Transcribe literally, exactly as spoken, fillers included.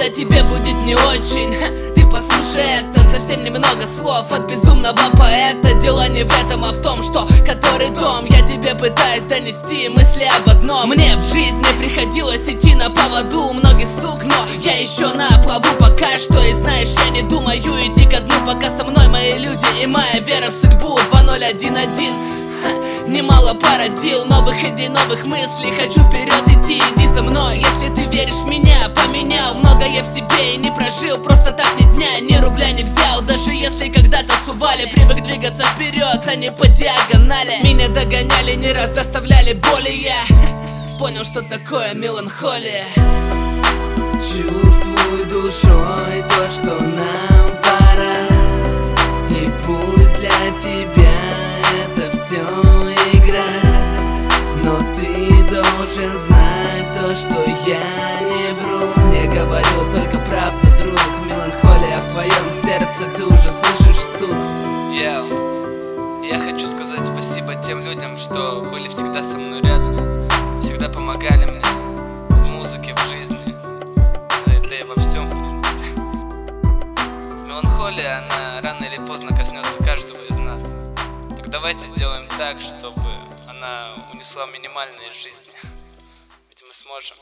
когда тебе будет не очень. Ты послушай это, совсем немного слов от безумного поэта. Дело не в этом, а в том, что который дом я тебе пытаюсь донести мысли об одном. Мне в жизни приходилось идти на поводу у многих сук, но я еще на плаву пока что. И знаешь, я не думаю идти ко дну, пока со мной мои люди и моя вера в судьбу. Два ноль один один. Немало породил новых идей, новых мыслей. Хочу вперед идти, иди со мной. Если ты веришь в меня, поменял многое в себе и не прожил просто так ни дня, ни рубля не взял. Даже если когда-то сували, привык двигаться вперед, а не по диагонали. Меня догоняли, не раз доставляли боли. Я понял, что такое меланхолия. Чувствуй душой то, что нам пора. И пусть для тебя это все игра, но ты должен знать то, что я не вру. Я говорю только правду, друг. Меланхолия в твоем сердце, ты уже слышишь стук. Yeah. Я хочу сказать спасибо тем людям, что были всегда со мной рядом, всегда помогали мне в музыке, в жизни, да, да и во всем, в принципе. Меланхолия, она рано или поздно коснется каждого из нас. Так давайте сделаем так, чтобы она унесла минимальные жизни. Ведь мы сможем.